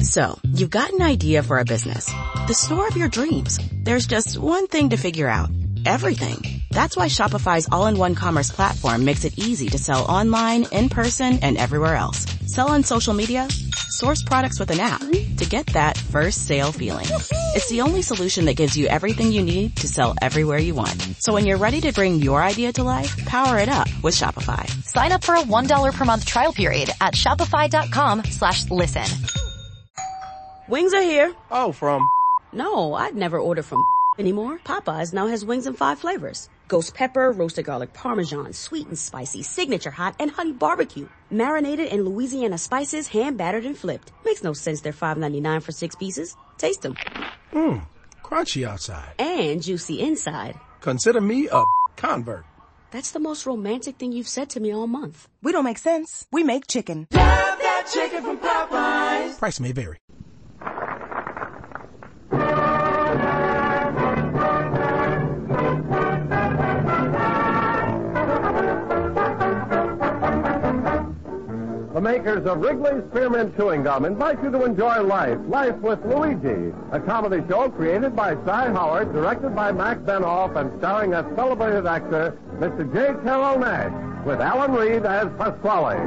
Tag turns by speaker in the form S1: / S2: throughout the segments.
S1: So, you've got an idea for a business. The store of your dreams. There's just one thing to figure out. Everything. That's why Shopify's all-in-one commerce platform makes it easy to sell online, in person, and everywhere else. Sell on social media. Source products with an app to get that first sale feeling. It's the only solution that gives you everything you need to sell everywhere you want. So when you're ready to bring your idea to life, power it up with Shopify.
S2: Sign up for a $1 per month trial period at shopify.com/listen.
S3: Wings are here.
S4: Oh, from...
S3: No, I'd never order from anymore. Popeyes now has wings in 5 flavors. Ghost pepper, roasted garlic parmesan, sweet and spicy, signature hot, and honey barbecue. Marinated in Louisiana spices, hand battered and flipped. Makes no sense they're $5.99 for 6 pieces. Taste them.
S4: Crunchy outside.
S3: And juicy inside.
S4: Consider me a convert.
S3: That's the most romantic thing you've said to me all month.
S5: We don't make sense. We make chicken.
S6: Love that chicken from Popeyes.
S4: Price may vary.
S7: The makers of Wrigley's Spearmint Chewing Gum invite you to enjoy Life with Luigi, a comedy show created by Cy Howard, directed by Mac Benoff, and starring a celebrated actor, Mr. J. Carrol Naish, with Alan Reed as Pasquale.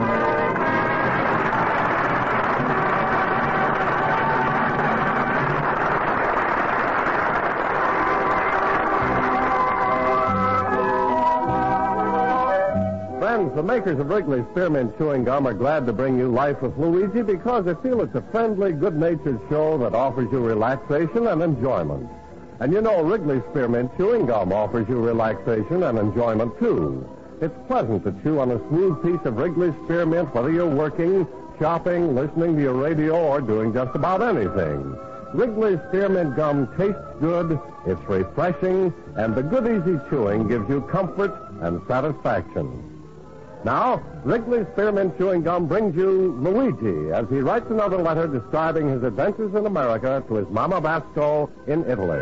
S7: The makers of Wrigley's Spearmint Chewing Gum are glad to bring you Life with Luigi because they feel it's a friendly, good-natured show that offers you relaxation and enjoyment. And you know Wrigley's Spearmint Chewing Gum offers you relaxation and enjoyment, too. It's pleasant to chew on a smooth piece of Wrigley's Spearmint whether you're working, shopping, listening to your radio, or doing just about anything. Wrigley's Spearmint Gum tastes good, it's refreshing, and the good, easy chewing gives you comfort and satisfaction. Now, Wrigley's Spearmint Chewing Gum brings you Luigi as he writes another letter describing his adventures in America to his Mama Basco in Italy.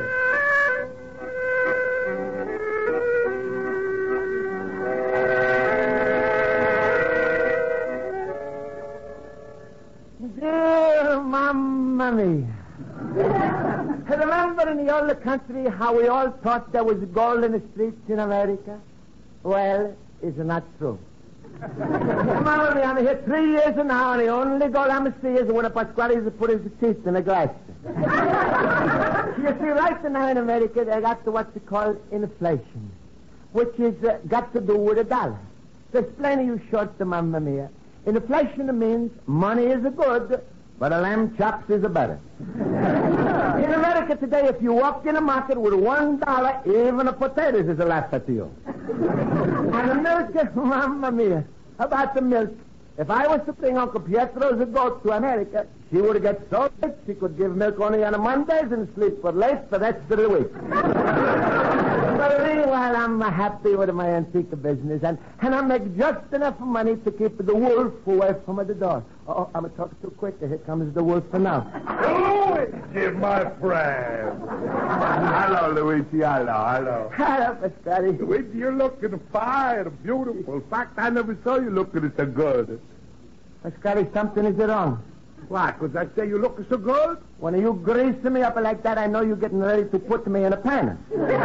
S8: Dear Mamma Mia. Remember in the old country how we all thought there was gold in the streets in America? Well, it's not true. Mamma Mia, I'm here 3 years now, and the only gold I'm see is when a Pasquale put his teeth in a glass. You see, right now in America, they got to what they call inflation, which is got to do with a dollar. To explain to you short, Mamma Mia, inflation means money is a good, but a lamb chops is a better. In America today, if you walk in a market with $1, even a potatoes is a laugh at you. And the milk, Mamma Mia, about the milk. If I was to bring Uncle Pietro's goat to America, she would get so rich she could give milk only on Mondays and sleep for late the rest of the week. But meanwhile, I'm happy with my antique business, and I make just enough money to keep the wolf away from the door. Oh, I'm talking too quick. Here comes the wolf now.
S9: Luigi, my friend. Hello, Luigi. Hello.
S8: Hello, Pasquale.
S9: Luigi, you're looking fine, beautiful. In fact, I never saw you looking so good.
S8: Pasquale, something is wrong.
S9: Why? Because I say you looking so good?
S8: When you grease me up like that, I know you're getting ready to put me in a pan.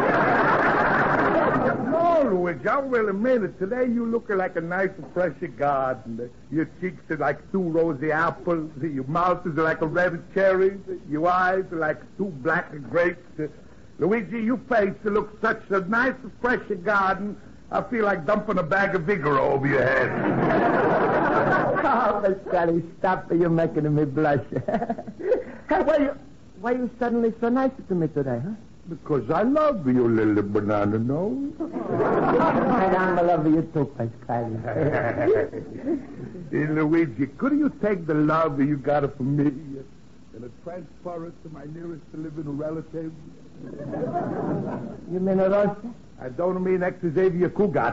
S9: No, Luigi, I really mean it. Today you looking like a nice and fresh garden. Your cheeks are like 2 rosy apples. Your mouth is like a red cherry. Your eyes are like 2 black grapes. Luigi, your face looks such a nice and fresh garden. I feel like dumping a bag of Vigoro over your head.
S8: Oh, Pasquale, stop. You're making me blush. Hey, why you suddenly so nice to me today, huh?
S9: Because I love you, little banana nose.
S8: And I love you too, Pasquale.
S9: Hey, Luigi, could you take the love that you got from me and transfer it to my nearest living relative?
S8: You mean a Rosa?
S9: I don't mean ex-Xavier Cugat.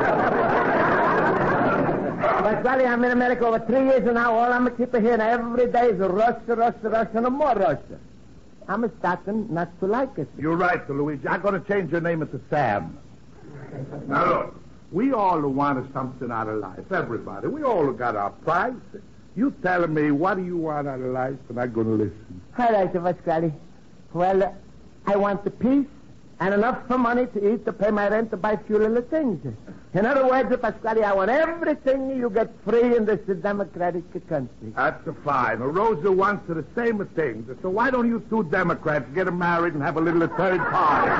S8: Pasquale, I'm in America over 3 years now. All I'm keeping here every day is Rosa, and more Rosa. I'm starting not to like it.
S9: You're right, Luigi. I'm going to change your name into Sam. Now, look, we all want something out of life, everybody. We all got our price. You tell me, what do you want out of life, and I'm going to listen.
S8: All right, Pasquale. Well, I want the peace and enough for money to eat, to pay my rent, to buy few little things. In other words, Pasquale, I want everything you get free in this democratic country.
S9: That's fine. Rosa wants the same things. So why don't you two Democrats get them married and have a little third party?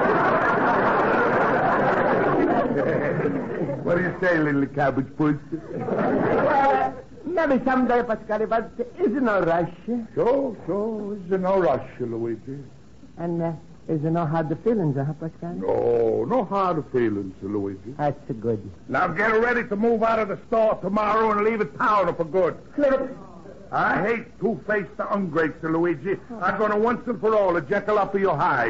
S9: What do you say, little cabbage puss?
S8: Well, maybe someday, Pasquale, but is no rush.
S9: Sure. There's no rush, Luigi.
S8: And is there no hard feelings, Pasquale?
S9: No hard feelings, Luigi.
S8: That's good.
S9: Now get ready to move out of the store tomorrow and leave it town for good. I hate two-faced ingrates, Luigi. I'm going to once and for all jekyll up your hide.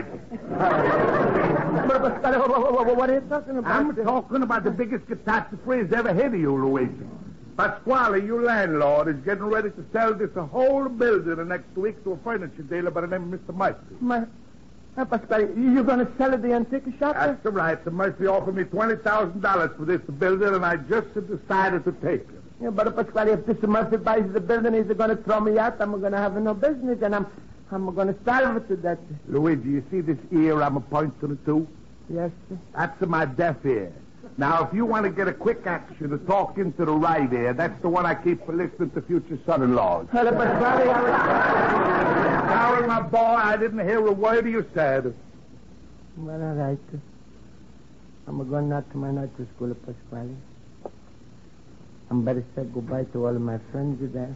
S8: What are you talking about?
S9: I'm talking about the biggest catastrophe that's ever hit you, Luigi. Pasquale, your landlord, is getting ready to sell this whole building the next week to a furniture dealer by the name of Mr. Murphy.
S8: Pasquale, you're going to sell at the antique shop?
S9: That's right. The Murphy offered me $20,000 for this building, and I just decided to take it.
S8: Yeah, but Pasquale, if this Murphy buys the building, he's going to throw me out. I'm going to have no business, and I'm going to starve to death.
S9: Luigi, you see this ear I'm pointing to?
S8: Yes, sir.
S9: That's my deaf ear. Now, if you want to get a quick action to talk into the right ear, that's the one I keep for listening to future son-in-laws.
S8: Well, Pasquale,
S9: Sorry, my boy, I didn't hear a word you said.
S8: Well, all right. I'm going out to my night to school, Pasquale. I'm better say goodbye to all of my friends there.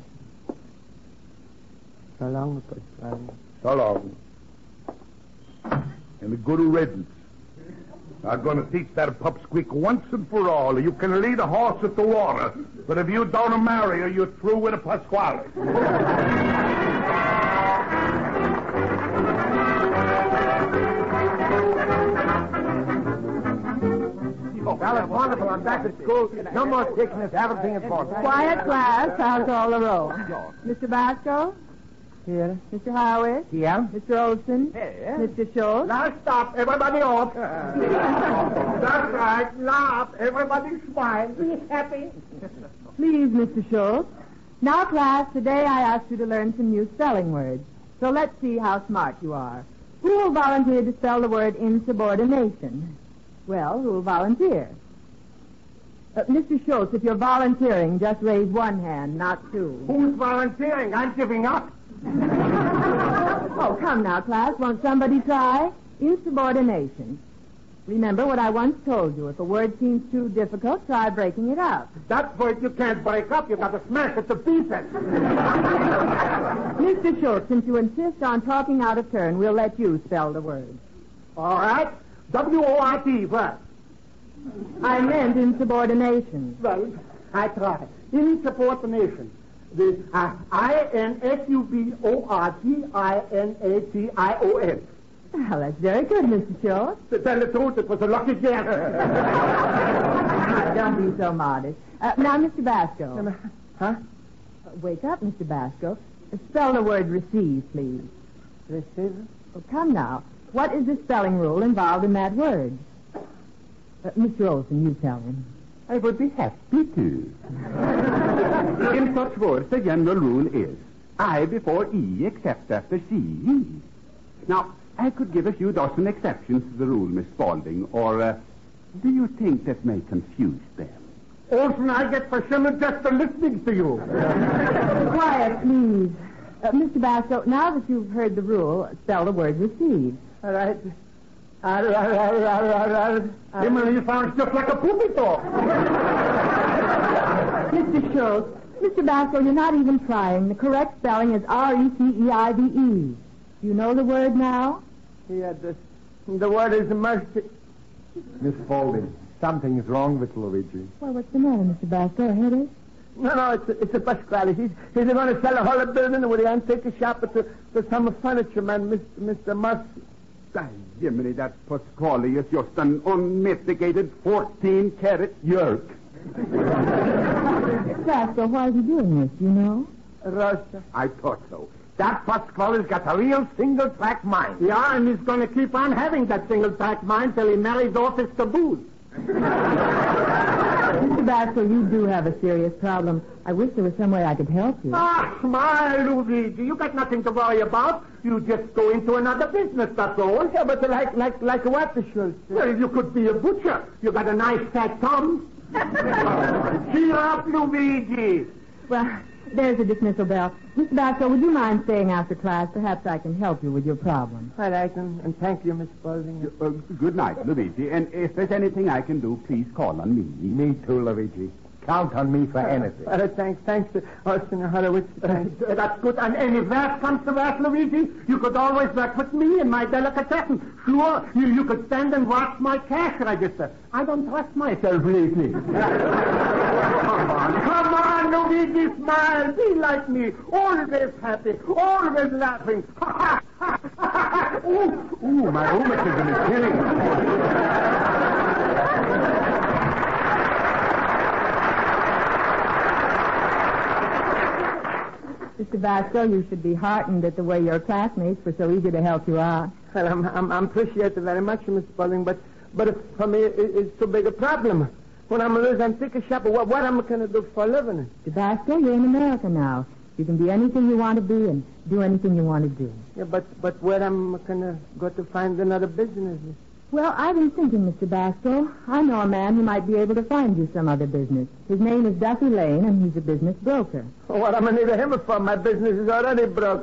S8: So long, Pasquale.
S9: So long. And a good riddance. I'm going to teach that pupsqueak once and for all. You can lead a horse at the water, but if you don't marry her, you're through with a Pasquale.
S8: Well, it's wonderful. I'm back at school. No more sickness. Everything is fine.
S10: Quiet, class. I'll call the roll. Mr. Basco?
S8: Here.
S10: Mr. Howard?
S8: Here.
S10: Mr. Olson?
S8: Here.
S10: Mr. Schultz?
S8: Now stop. Everybody off. That's right. Laugh. Everybody smile. Be happy.
S10: Please, Mr. Schultz. Now, class, today I asked you to learn some new spelling words. So let's see how smart you are. Who will volunteer to spell the word insubordination? Well, who will volunteer? Mr. Schultz, if you're volunteering, just raise one hand, not two.
S8: Who's volunteering? I'm giving up.
S10: Oh, come now, class. Won't somebody try? Insubordination. Remember what I once told you. If a word seems too difficult, try breaking it up.
S8: That word you can't break up. You've got to smash it to pieces.
S10: Mr. Schultz, since you insist on talking out of turn, we'll let you spell the word.
S8: All right. W-O-R-D, what?
S10: I meant insubordination.
S8: Well, I try. Insubordination. The INSUBORDINATION.
S10: Well, that's very good, Mr. Schultz.
S8: To tell the truth, it was a lucky guess.
S10: Don't be so modest. Now, Mr. Basco.
S8: Huh?
S10: Wake up, Mr. Basco. Spell the word receive, please.
S8: Receive?
S10: Oh, come now. What is the spelling rule involved in that word? Mr. Olson, you tell him.
S11: I would be happy to. In such words, the general rule is I before E except after C. Now, I could give a few dozen exceptions to the rule, Miss Spaulding, or do you think that may confuse them?
S8: Olson, I get persimmon just for listening to you.
S10: Quiet, please. Mr. Basco, now that you've heard the rule, spell the word receive.
S8: All right. You sound just like a poopy dog.
S10: Mr. Schultz, Mr. Basco, you're not even trying. The correct spelling is R-E-C-E-I-V-E. Do you know the word now?
S8: Yeah, the word is mercy.
S7: Miss Spaulding, something's wrong with Luigi.
S10: Well, what's the matter, Mr. Basco? A headache?
S8: No, it's a Pasquale. He's going to sell a whole building with the antique shop to some furniture man, Mr. Murphy.
S11: Jiminy, that Pasquale is just an unmitigated 14-carat yerk.
S10: Basco, why is he doing this, you know?
S8: Rosa.
S11: I thought so.
S8: That Pasquale's got a real single-track mind. Yeah, and he's going to keep on having that single-track mind till he marries off his caboose.
S10: Mr. Basco, you do have a serious problem. I wish there was some way I could help you.
S8: Ah, smile, Luigi. You got nothing to worry about. You just go into another business, that's all. Yeah, but like what, the Schultz? Well, you could be a butcher. You got a nice fat thumb. Cheer up, Luigi.
S10: Well, there's a dismissal bell. Mr. Basco, would you mind staying after class? Perhaps I can help you with your problem.
S8: All right, and thank you, Miss Spaulding.
S11: Good night, Luigi. And if there's anything I can do, please call on me.
S9: Me too, Luigi. Count on me for anything.
S8: Thanks to Austin Horowitz. That's good. And if that comes to that, Luigi, you could always work with me in my delicatessen. Sure, you could stand and watch my cash register. I don't trust myself lately. Come on, Luigi, smile. Be like me. Always happy. Always laughing.
S9: Ooh, my rheumatism is killing me.
S10: Mr. Basco, you should be heartened at the way your classmates were so eager to help you out.
S8: Well, I'm appreciated very much, Miss Spaulding, but for me, it's too big a problem. When I'm losing, I'm sick of shopping. What am I going to do for a living?
S10: Mr. Basco, you're in America now. You can be anything you want to be and do anything you want to do.
S8: Yeah, but where am I going to go to find another business?
S10: Well, I've been thinking, Mr. Basco. I know a man who might be able to find you some other business. His name is Duffy Lane, and he's a business broker.
S8: What am I need him for? My business is already broke.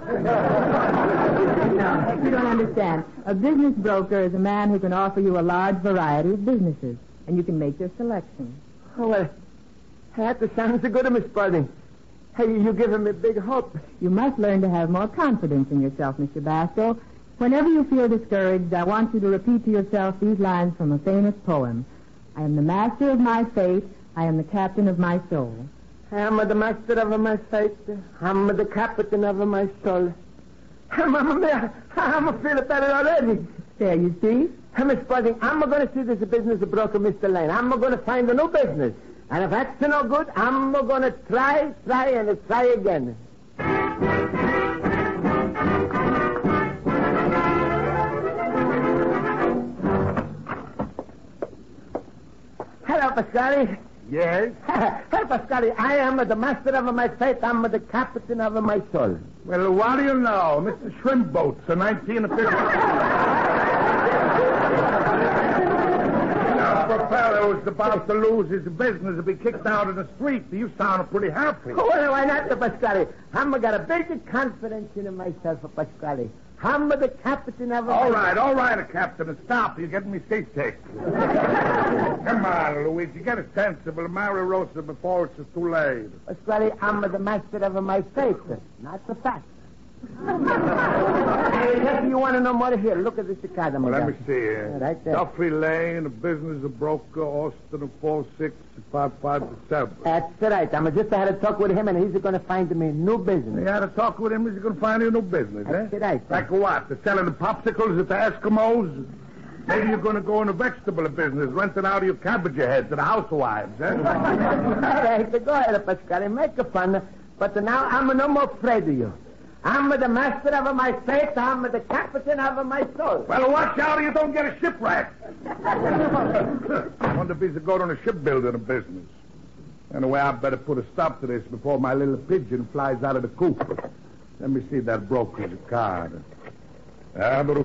S10: No, you don't understand. A business broker is a man who can offer you a large variety of businesses, and you can make your selection.
S8: Oh, well, that sounds so good, Miss Spaulding. Hey, you're giving me big hope.
S10: You must learn to have more confidence in yourself, Mr. Basco. Whenever you feel discouraged, I want you to repeat to yourself these lines from a famous poem. I am the master of my fate. I am the captain of my soul.
S8: I am the master of my fate. I am the captain of my soul. I'm feeling better already.
S10: There, you see?
S8: Miss Spaulding, I'm going to see this business broker, Mr. Lane. I'm going to find a new business. And if that's no good, I'm going to try, and try again. Hello, Pasquale.
S9: Yes?
S8: Hey, Pasquale, I am the master of my fate. I'm the captain of my soul.
S9: Well, what do you know? Mr. Shrimp Boats, a 1950. A fellow who's about to lose his business and be kicked out in the street. You sound pretty happy.
S8: Well, why not, Pasquale? I'm got a big confidence in myself, Pasquale. I'm the captain of
S9: All right, Captain. Stop. You're getting me seasick. Come on, Luigi. Get a sensible Mary Rosa before it's too late.
S8: Pasquale, I'm the master of my fate, not the fact. If you want to know more, here, look at this card.
S9: Well, let me see here.
S8: Right there.
S9: Duffy Lane, a business broker, Austin, 46557.
S8: That's right. I'm just had a talk with him, and he's going to find me new business.
S9: You had a talk with him, he's going to find you a new business,
S8: That's right.
S9: Like what? They're selling the popsicles at the Eskimos? Maybe you're going to go in a vegetable business, renting out your cabbage heads to the housewives, eh?
S8: All right, go ahead, Pasquale. Make a fun. But now I'm no more afraid of you. I'm the master of my fate. I'm the captain of my soul.
S9: Well, watch out or you don't get a shipwreck. I wonder if he's going on a shipbuilding business. Anyway, I better put a stop to this before my little pigeon flies out of the coop. Let me see that broker's card. Hello?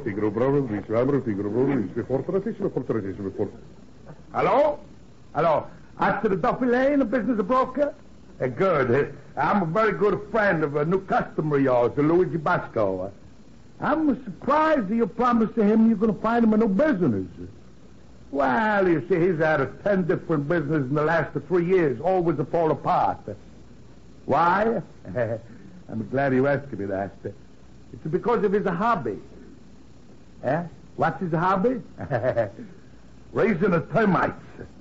S9: Hello? After the Duffy Lane, a business broker? Good. I'm a very good friend of a new customer of yours, Luigi Basco. I'm surprised that you promised to him you're going to find him a new business. Well, you see, he's had 10 different businesses in the last 3 years, always to fall apart. Why? I'm glad you asked me that. It's because of his hobby. Eh? What's his hobby? Raising the termites.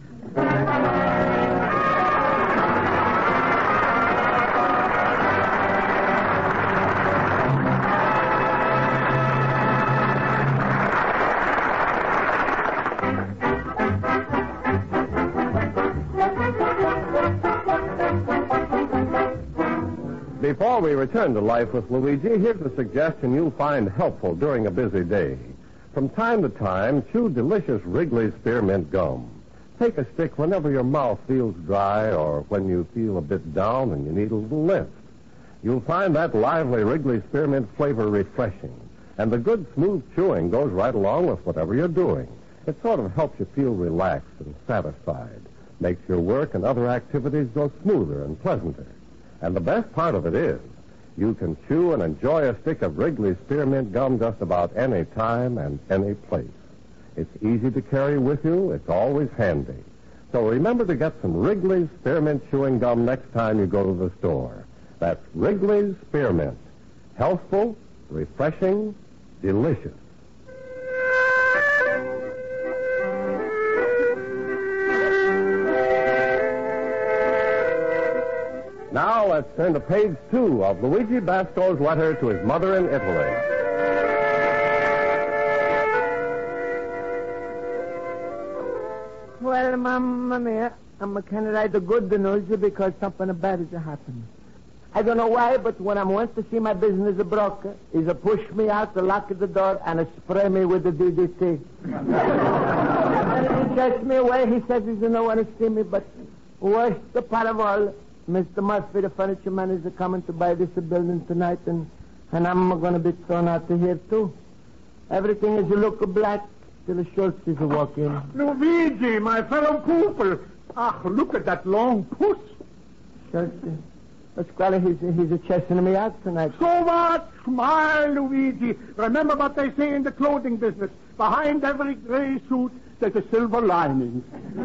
S7: Before we return to Life with Luigi, here's a suggestion you'll find helpful during a busy day. From time to time, chew delicious Wrigley Spearmint Gum. take a stick whenever your mouth feels dry or when you feel a bit down and you need a little lift. You'll find that lively Wrigley Spearmint flavor refreshing. And the good, smooth chewing goes right along with whatever you're doing. It sort of helps you feel relaxed and satisfied. Makes your work and other activities go smoother and pleasanter. And the best part of it is, you can chew and enjoy a stick of Wrigley Spearmint gum just about any time and any place. It's easy to carry with you. It's always handy. So remember to get some Wrigley Spearmint chewing gum next time you go to the store. That's Wrigley's Spearmint. Healthful, refreshing, delicious. Now let's turn to page 2 of Luigi Basco's letter to his mother in Italy.
S8: Well, Mamma mia, I'm kind of write the good news because something bad has happened. I don't know why, but when I went to see my business broker, he's a push me out, to lock the door, and a spray me with the DDT. And he chased me away. He says he doesn't want to see me, but worst part of all, Mr. Murphy, the furniture man, is coming to buy this building tonight, and I'm going to be thrown out of here, too. Everything is look black till the Schultz is walking.
S9: Luigi, my fellow pupil. Look at that long puss.
S8: Schultz, Pasquale, he's chasing me out tonight.
S9: So what? Smile, Luigi. Remember what they say in the clothing business. Behind every gray suit, there's a silver lining.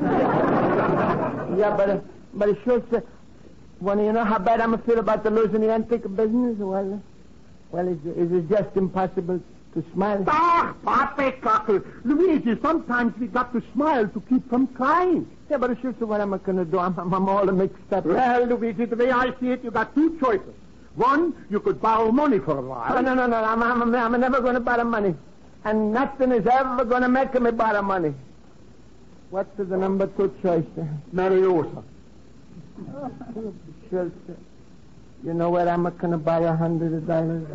S8: Yeah, but Schultz, when you know how bad I'm feel about the losing the antique business, well, is it just impossible to smile?
S9: Poppycockle. Luigi, sometimes we got to smile to keep from crying.
S8: Yeah, but Schultz, what am I going to do? I'm all mixed up.
S9: Well, Luigi, the way I see it, you got two choices. One, you could borrow money for a while.
S8: No. I'm never going to borrow money. And nothing is ever going to make me borrow money. What's the number 2 choice?
S9: Mariosa.
S8: Schultz, you know where I'm going to buy $100?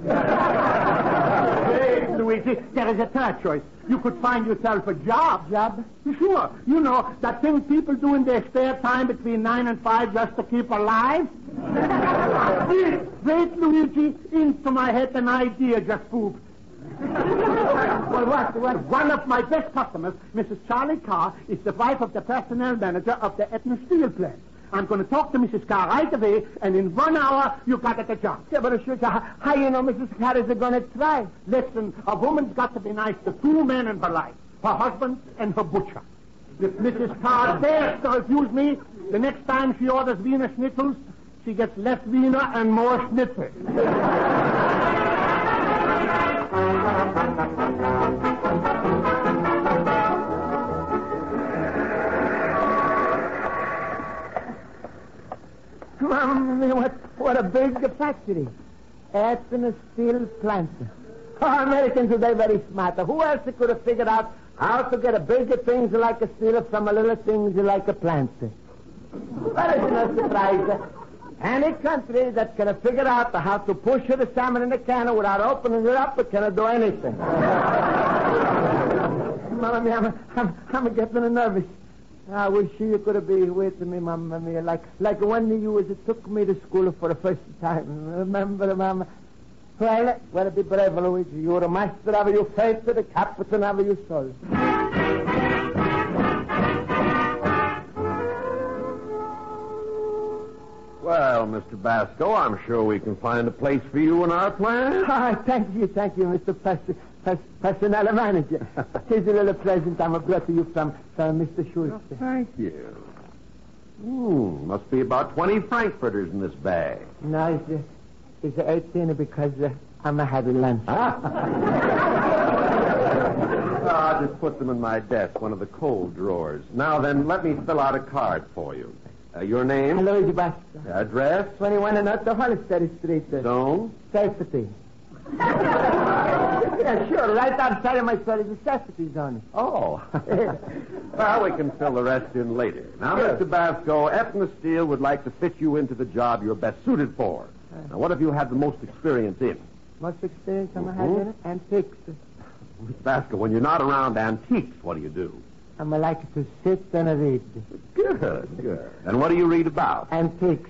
S9: Hey, Luigi, there is a third choice. You could find yourself a job.
S8: Job?
S9: Sure. You know, that thing people do in their spare time between 9 and 5 just to keep alive. Wait, Luigi, into my head an idea just pooped. Well, what? One of my best customers, Mrs. Charlie Carr, is the wife of the personnel manager of the Etna Steel plant. I'm going to talk to Mrs. Carr right away, and in 1 hour, you got at the job.
S8: Yeah, but how you know Mrs. Carr is going to try?
S9: Listen, a woman's got to be nice to 2 men in her life, her husband and her butcher. If Mrs. Carr dares to refuse me, the next time she orders Wiener Schnitzels, she gets less Wiener and more Schnitzel.
S8: What a big factory. Etna Steel plant. Oh, Americans today very smart. Who else could have figured out how to get a bigger things like a steel from a little things like a plant? That is no surprise. Any country that can figure out how to push the salmon in the can without opening it up can do anything. Mamma mia, I'm getting nervous. I wish you could be with me, Mamma mia, like when you took me to school for the first time. Remember, Mamma? Well, be brave, Luigi. You're the master of your faith, the captain of your soul.
S7: Well, Mr. Basco, I'm sure we can find a place for you in our plant.
S8: Thank you, Mr. Personnel manager. It's a little pleasant. I'm brought to you from Mr. Schultz.
S7: Oh, thank you. Must be about 20 frankfurters in this bag.
S8: No, it's 18 because I'm having lunch.
S7: I'll just put them in my desk, one of the cold drawers. Now then, let me fill out a card for you. Your name?
S8: Luigi Basco.
S7: Address?
S8: 21 and North Hollister Street.
S7: Zone?
S8: Safety. Yeah, sure. Right outside of my store is a safety zone.
S7: Oh. Well, we can fill the rest in later. Now,
S8: sure.
S7: Mr. Basco, Etna Steel would like to fit you into the job you're best suited for. Now, what have you had the most experience in?
S8: Most experience I'm having in antiques.
S7: Mr. Basco, when you're not around antiques, what do you do?
S8: I like to sit and read.
S7: Good, good. And what do you read about?
S8: Antiques.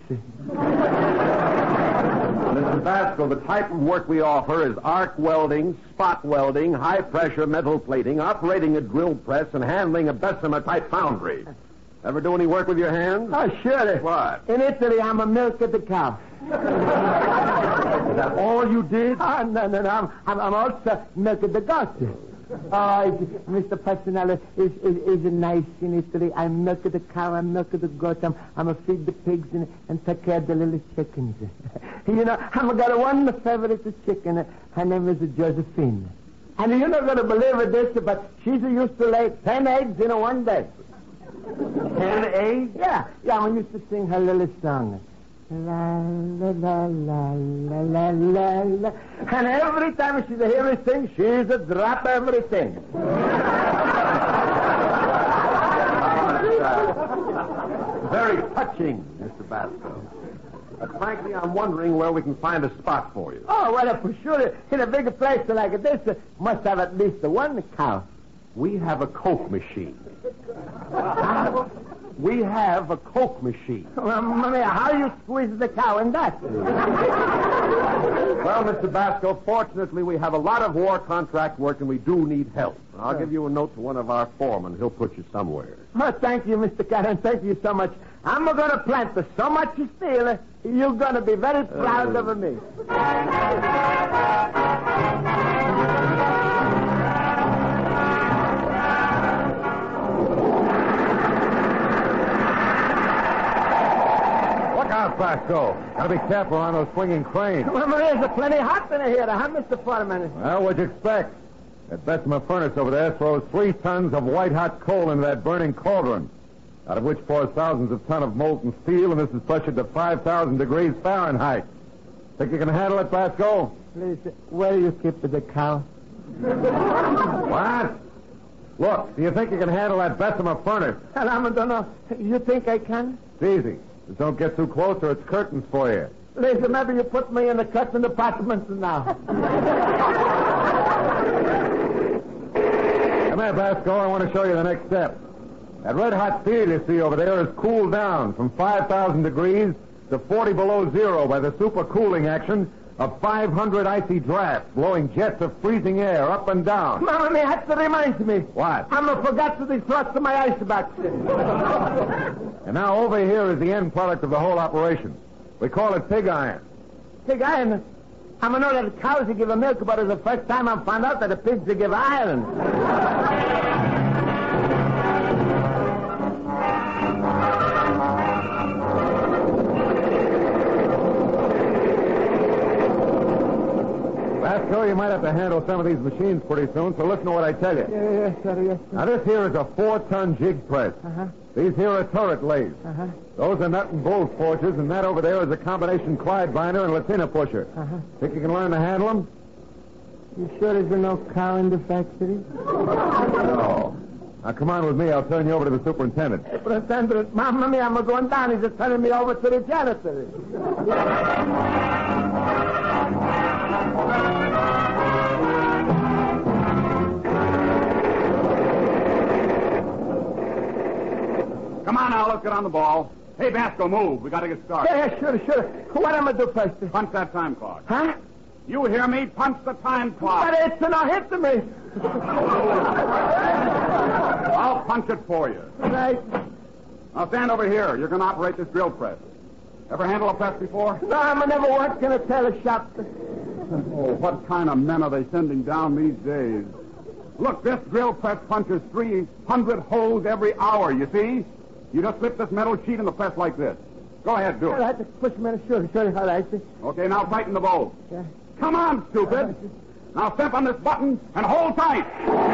S7: Mr. Basco, the type of work we offer is arc welding, spot welding, high-pressure metal plating, operating a drill press, and handling a Bessemer-type foundry. Ever do any work with your hands?
S8: Oh, sure.
S7: What?
S8: In Italy, I'm a milk of the cow.
S7: Is that all you did?
S8: Oh, no. I'm also milk of the goat. Oh, Mr. Passanelli is nice in Italy. I milk of the cow, I milk of the goat. I'm a feed the pigs and take care of the little chickens. You know, I've got one favorite chicken. Her name is Josephine. And you're not going to believe this, but she's used to lay 10 eggs in one day.
S7: 10 eggs?
S8: Yeah, I used to sing her little song. La, la, la, la, la, la, la. And every time she's a hear me sing, she's a drop everything.
S7: Very touching, Mr. Basco. But frankly, I'm wondering where we can find a spot for you.
S8: Oh, well, for sure, in a bigger place like this, must have at least one cow.
S7: We have a Coke machine. We have a Coke machine.
S8: Well, Mommy, how you squeeze the cow in that?
S7: Well, Mr. Basco, fortunately, we have a lot of war contract work, and we do need help. I'll give you a note to one of our foremen. He'll put you somewhere.
S8: Oh, thank you, Mr. Cannon. Thank you so much. I'm going to plant so much steel, you're going to be very proud of me.
S7: Basco. Gotta be careful on those swinging cranes.
S8: Well, there's plenty hot in here, huh, Mr. Foreman?
S7: Well, what'd you expect? That Bessemer furnace over there throws 3 tons of white-hot coal into that burning cauldron, out of which pours thousands of tons of molten steel, and this is pressured to 5,000 degrees Fahrenheit. Think you can handle it, Basco?
S8: Please, where you keep the cow?
S7: What? Look, do you think you can handle that Bessemer furnace?
S8: Well, I don't know. You think I can?
S7: It's easy. Just don't get too close or it's curtains for you.
S8: Listen, maybe you put me in the curtain department now.
S7: Come here, Basco. I want to show you the next step. That red-hot steel you see over there is cooled down from 5,000 degrees to 40 below zero by the supercooling action of 500 icy drafts blowing jets of freezing air up and down.
S8: Mama, that reminds me.
S7: What?
S8: I forgot to defrost my icebox.
S7: And now over here is the end product of the whole operation. We call it pig iron.
S8: Pig iron? I know that cows give a milk, but it's the first time I found out that the pigs give iron.
S7: Basco, you might have to handle some of these machines pretty soon, so listen to what I tell you.
S8: Yes, sir.
S7: Now, this here is a 4-ton jig press.
S8: Uh-huh.
S7: These here are turret lathes.
S8: Uh-huh.
S7: Those are nut and bolt forges, and that over there is a combination Clyde binder and Latina pusher.
S8: Uh-huh.
S7: Think you can learn to handle them?
S8: You sure there's no cow in the factory?
S7: No. Now, come on with me. I'll turn you over to the superintendent.
S8: Superintendent, Mamma mia, I'm going down. He's just turning me over to the janitor.
S11: Come on now, let's get on the ball. Hey, Basco, move. We got to get started.
S8: Yeah, sure. What am I do first?
S11: Punch that time clock.
S8: Huh?
S11: You hear me? Punch the time clock.
S8: But it's not hitting me.
S11: I'll punch it for you.
S8: Right.
S11: Now stand over here. You're going to operate this drill press. Ever handle a press before?
S8: No, I never once going to tell a shop.
S11: Oh, what kind of men are they sending down these days? Look, this drill press punches 300 holes every hour, you see? You just slip this metal sheet in the press like this. Go ahead, do it.
S8: I have to push me in. Sure. All right.
S11: Okay, now tighten the bolt.
S8: Yeah.
S11: Come on, stupid. Now step on this button and hold tight.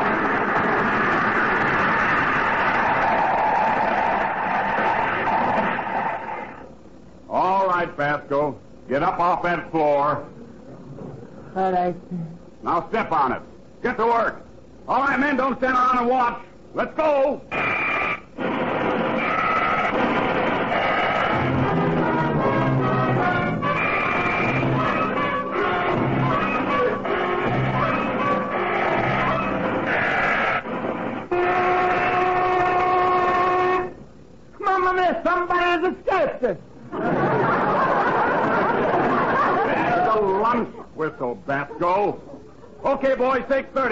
S11: All right, Basco. Get up off that floor.
S8: All right.
S11: Now step on it. Get to work. All right, men, don't stand around and watch. Let's go.
S8: breakfast.
S11: There's a lunch whistle, Basco. Okay, boys, take 30.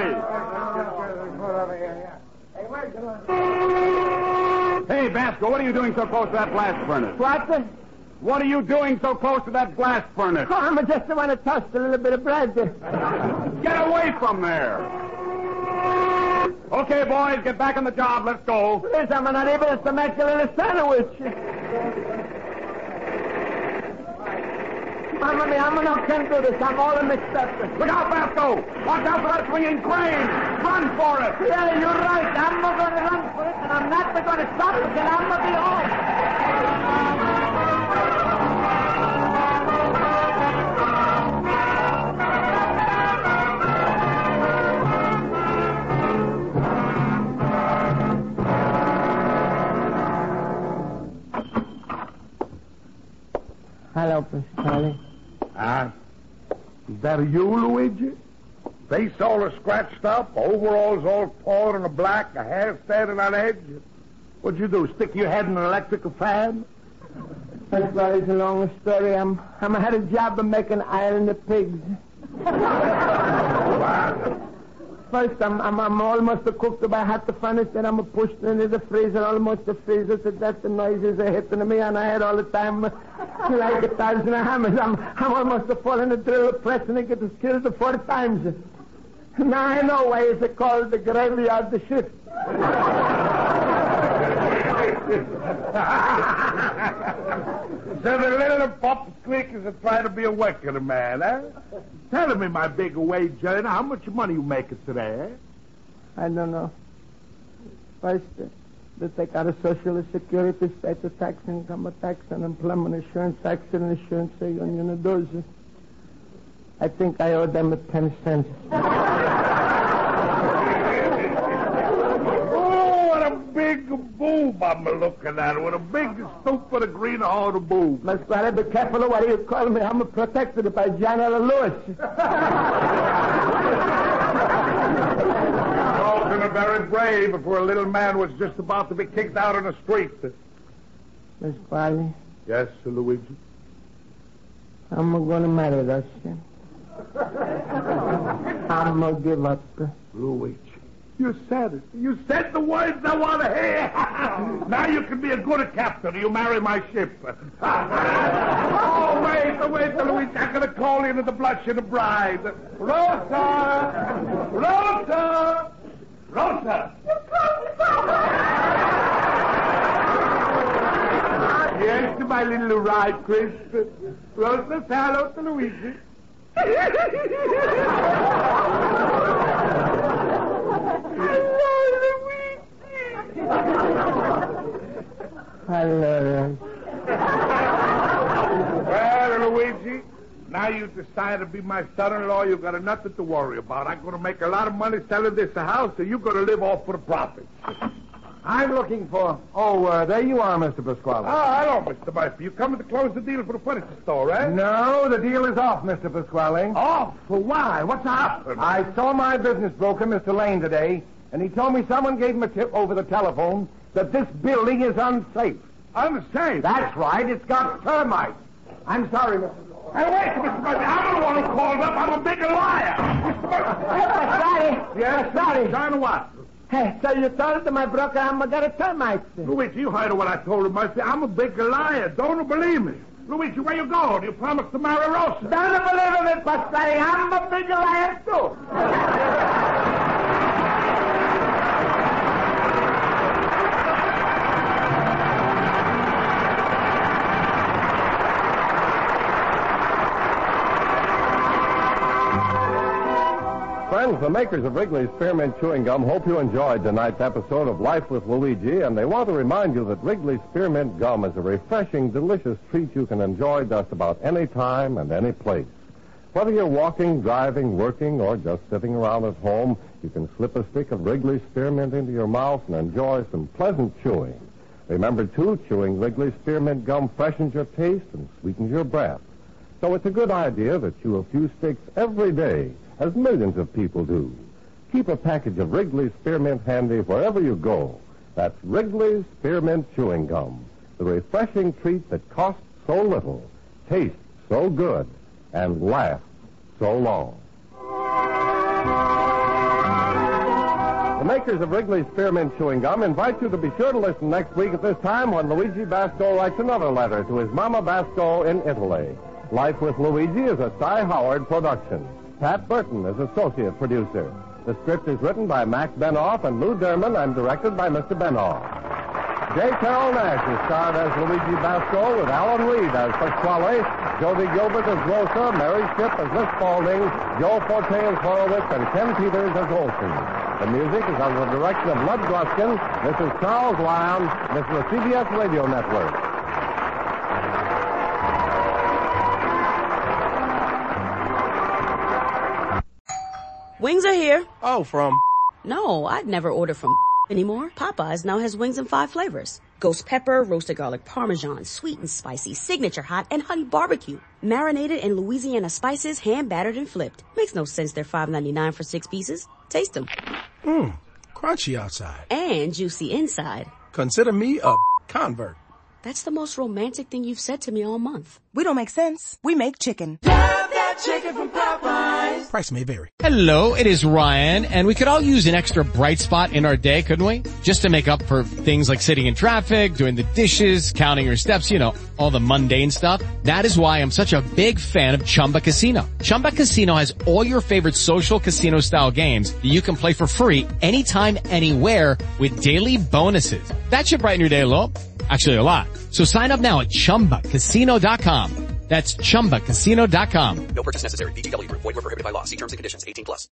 S11: Hey, Basco, what are you doing so close to that blast furnace?
S8: What?
S11: What are you doing so close to that blast furnace?
S8: Oh, I just want to toast a little bit of bread.
S11: Get away from there. Okay, boys, get back on the job. Let's go.
S8: Please, I'm not able to make a little sandwich. Mamma mia, I'm not going to do this. I'm all mixed up.
S11: Look out, Basco! Watch out for that swinging crane! Run for it!
S8: Yeah, you're right. I'm not going to run for it, and I'm not going to stop until I'm going to be home. Hello, Pasquale.
S9: Is that you, Luigi? Face all scratched up, overalls all torn and black, a hair standing on edge. What'd you do, stick your head in an electrical fan?
S8: Pasquale, it's a long story. I had a job of making iron the pigs. First, I'm almost cooked up. I had to finish, then I'm pushed into the freezer, almost the freezer, so that the noises are hitting me on the head all the time, like 1,000 hammers. I'm almost falling the drill press and I get killed 4 times. Now I know why it's called the graveyard the ship.
S9: So the little pop squeakers are trying to be a working man, eh? Tell me, my big wage earner, how much money you making today, eh?
S8: I don't know. First, they take out a social security, state tax, income tax, unemployment insurance, accident insurance, union those. I think I owe them 10 cents.
S9: Big boob I'm looking at. With a big stoop for the green horn of boob.
S8: Must I be careful of what you call me. I'm protected by General Lewis.
S9: Dalton are very brave if a little man was just about to be kicked out on the street.
S8: Miss Farley?
S9: Yes, Sir Luigi?
S8: I'm going to marry Russia. I'm going to give up.
S9: Luigi. You said it. You said the words I want to hear. Now you can be a good captain. You marry my ship. Oh, wait, Luigi. I'm going to call you into the blush of the bride. Rosa! Rosa! Rosa! Yes, my little ride, Chris. Rosa, say hello to Luigi.
S8: Hello.
S9: Well, Luigi, now you decide to be my son-in-law. You've got nothing to worry about. I'm going to make a lot of money selling this house, and you're going to live off for the profits.
S7: I'm looking for... Oh, there you are, Mr. Pasquale.
S9: Oh, hello, Mr. Murphy. You coming to close the deal for the furniture store, eh?
S7: No, the deal is off, Mr. Pasquale.
S9: Off? For why? What's happened?
S7: I saw my business broker, Mr. Lane, today, and he told me someone gave him a tip over the telephone that this building is unsafe.
S9: Unsafe?
S7: That's right. It's got termites. I'm sorry, Mr.
S9: Hey, wait, Mr. Murphy. I'm the one who called up. I'm a big liar. Mr. Murphy.
S8: Hey, Pasquale.
S9: Yes?
S8: Pasquale.
S9: Trying to what?
S8: Hey, so you told my broker I'm going to get a termite.
S9: Luigi, you heard what I told him, Murphy. I'm a big liar. Don't you believe me? Luigi, where you going? You promised to marry Rosa.
S8: Don't believe me, Pasquale. I'm a big liar, too.
S7: Friends, the makers of Wrigley's Spearmint Chewing Gum hope you enjoyed tonight's episode of Life with Luigi, and they want to remind you that Wrigley's Spearmint Gum is a refreshing, delicious treat you can enjoy just about any time and any place. Whether you're walking, driving, working, or just sitting around at home, you can slip a stick of Wrigley's Spearmint into your mouth and enjoy some pleasant chewing. Remember, too, chewing Wrigley's Spearmint Gum freshens your taste and sweetens your breath. So it's a good idea to chew a few sticks every day, as millions of people do. Keep a package of Wrigley's Spearmint handy wherever you go. That's Wrigley's Spearmint Chewing Gum. the refreshing treat that costs so little, tastes so good, and lasts so long. The makers of Wrigley's Spearmint Chewing Gum invite you to be sure to listen next week at this time when Luigi Basco writes another letter to his Mama Basco in Italy. Life with Luigi is a Cy Howard production. Pat Burton is associate producer. The script is written by Max Benoff and Lou Derman and directed by Mr. Benoff. J. Carroll Nash is starred as Luigi Basco with Alan Reed as Pasquale, Jody Gilbert as Rosa, Mary Shipp as Miss Spaulding, Joe Forte as Horowitz, and Ken Peters as Olson. The music is under the direction of Lud Gluskin. This is Charles Lyon. This is the CBS Radio Network.
S3: Wings are here.
S4: Oh, from...
S3: No, I'd never order from anymore. Popeyes now has wings in 5 flavors. Ghost pepper, roasted garlic parmesan, sweet and spicy, signature hot, and honey barbecue. Marinated in Louisiana spices, hand battered and flipped. Makes no sense they're $5.99 for 6 pieces. Taste them.
S4: Crunchy outside.
S3: And juicy inside.
S4: Consider me a convert.
S3: That's the most romantic thing you've said to me all month.
S5: We don't make sense. We make chicken.
S6: Love that chicken from Popeyes.
S4: Price may vary.
S12: Hello, it is Ryan, and we could all use an extra bright spot in our day, couldn't we? Just to make up for things like sitting in traffic, doing the dishes, counting your steps, you know, all the mundane stuff. That is why I'm such a big fan of Chumba Casino. Chumba Casino has all your favorite social casino-style games that you can play for free anytime, anywhere with daily bonuses. That should brighten your day a little. Actually, a lot. So sign up now at ChumbaCasino.com. That's ChumbaCasino.com.
S13: No purchase necessary. VGW Group. Void where prohibited by law. See terms and conditions. 18+.